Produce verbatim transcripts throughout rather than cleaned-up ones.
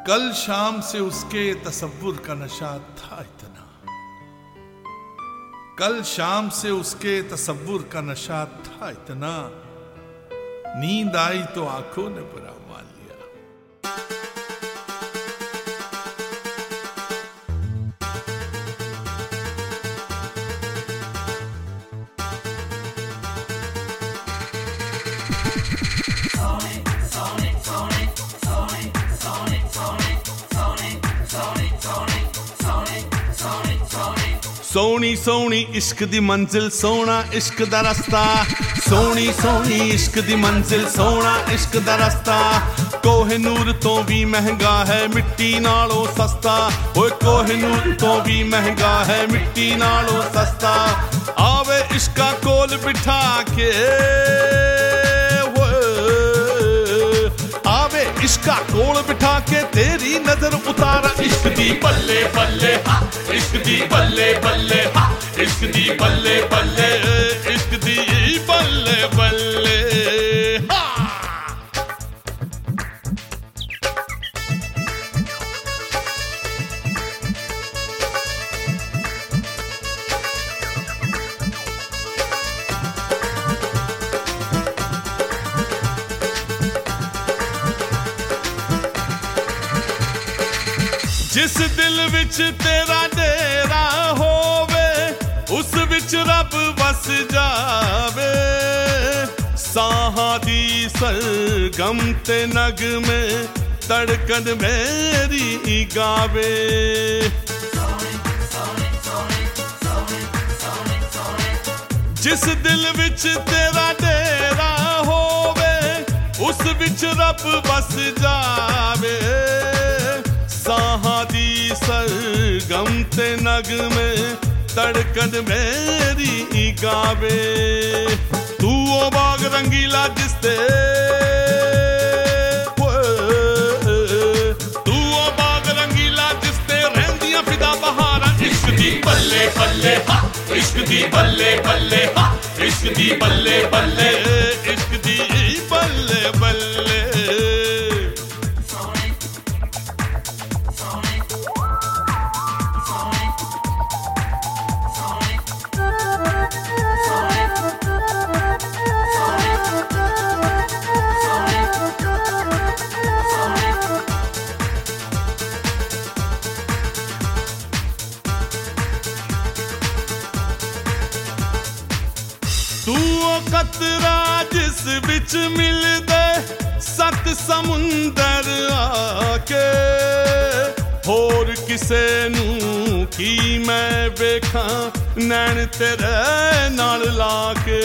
कल शाम से उसके तसव्वुर का नशा था इतना, कल शाम से उसके तसव्वुर का नशा था इतना, नींद आई तो आंखों ने बुरा मान लिया। सोनी सोनी इश्क दी मंजिल, सोना इश्क दा रस्ता, सोनी सोनी इश्क दी मंजिल, सोना इश्क दा रस्ता, कोहिनूर तो भी महंगा है मिट्टी नालों सस्ता, ओए कोहिनूर तो भी महंगा है मिट्टी नालों सस्ता, आवे इश्का कोल बिठा के, आवे इश्का कोल बिठा के, तेरी नजर उतारा इश्क दी बल्ले बल्ले, इश्क दी बल्ले बल्ले, इश्क दी बल्ले बल्ले, इश्क दी बल्ले बल्ले। जिस दिल विच तेरा डेरा होवे, उस विच रब बस जावे, साहां दी सरगम ते नग में धड़कन मेरी गावे। जिस दिल विच तेरा डेरा होवे, उस विच रब बस जावे, साहां दी सरगम ते नग में धड़कन मेरी गावे। तू ओ बाग रंगीला जिसते, तू ओ बाग रंगीला जिसते रहंदियां फिदा बहारां, इश्क दी बल्ले बल्ले, इश्क दी बल्ले बल्ले, इश्क दी बल्ले बल्ले, इश्क दी बल्ले बल्ले। तू ओ कतरा जिस बिच मिलदे सत समुंदर आके, होर किसे नू की मैं वेखां नैन तेरे नाल लाके।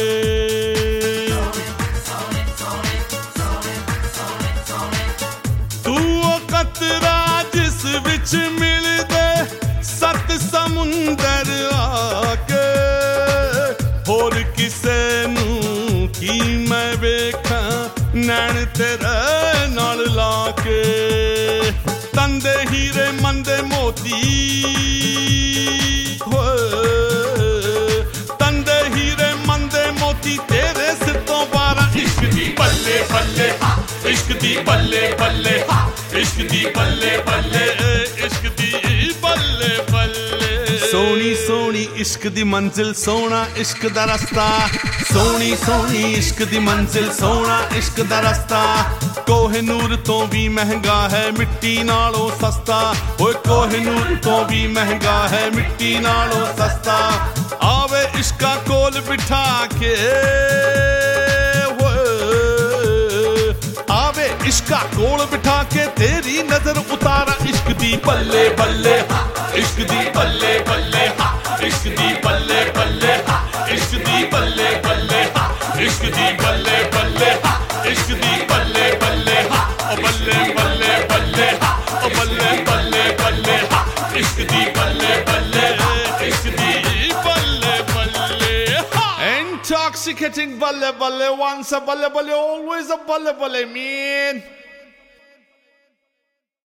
तू ओ कतरा जिस बिच मिलदे सत समुंदर आके, होर किसे नू की मैं वेखां नैन तेरे नाल लाके। तंदे हीरे मंदे मोती, तंदे हीरे मंदे मोती, तेरे सिर तो बारा, इश्क दी बल्ले बल्ले, इश्क दी बल्ले बल्ले, इश्क दी बल्ले बल्ले, इश्क दी बल्ले बल्ले। सोनी सोनी इश्क दी मंजिल, सोना इश्क दा रस्ता, सोनी सोनी इश्क दी मंजिल, सोना इश्क दा रस्ता, कोहिनूर तो भी महंगा है मिट्टी नालों सस्ता, ओए कोहिनूर तो भी महंगा है मिट्टी नालों सस्ता, आवे इश्का कोल बिठा के, आवे इश्का कोल बिठा के, तेरी नजर उतारा इश्क दी बल्ले बल्ले, इश्क दी बल्ले बल्ले, इश्क दी बल्ले बल्ले, इश्क दी बल्ले बल्ले, इश्क दी बल्ले बल्ले, इश्क दी बल्ले बल्ले, ओ बल्ले बल्ले बल्ले, ओ बल्ले बल्ले बल्ले, इश्क दी बल्ले बल्ले, इश्क दी बल्ले बल्ले। Intoxicating balle balle, once a balle balle, always a balle balle, man.